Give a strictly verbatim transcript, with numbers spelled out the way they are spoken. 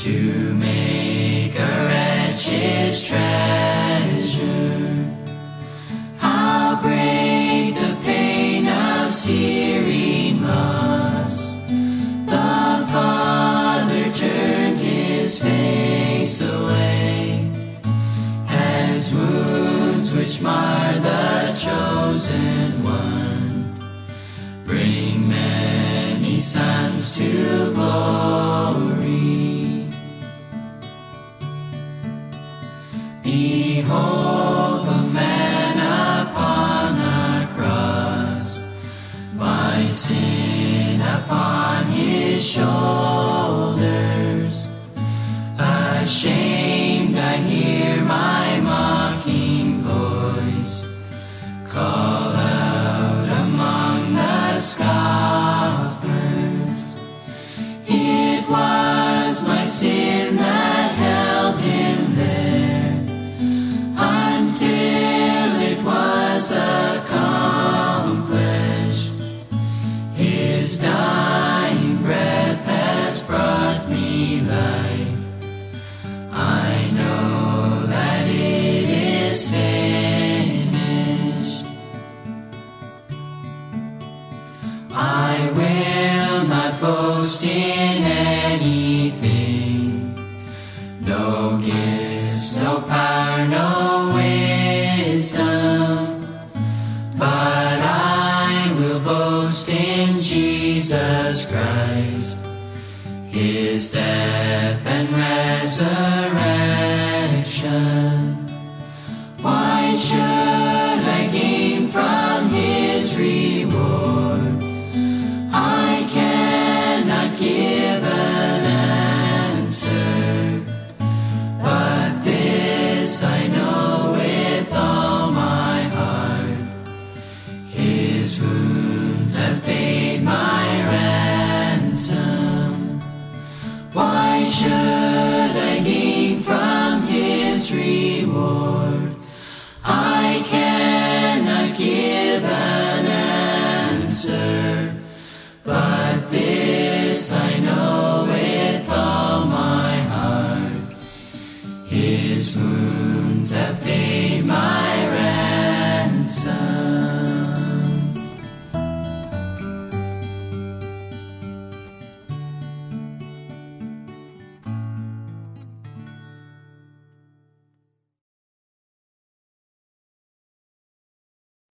to make a wretch his treasure. How great the pain of searing loss! The Father turned his face away, as wounds which mar the chosen one bring many sons to glory. Behold the man upon a cross, my sin upon his shoulders. Ashamed I hear my mocking voice call out among the scoffers. It was my sin that held him there until it was accomplished. His dying breath has brought me life. I know that it is finished. I will not boast in anything, no gifts, no power, no wisdom, but I will boast in Jesus Christ, his death and resurrection. Why should I gain from his reward? I cannot give an answer, but this I know with all my heart: his wounds have paid my ransom. Why should I gain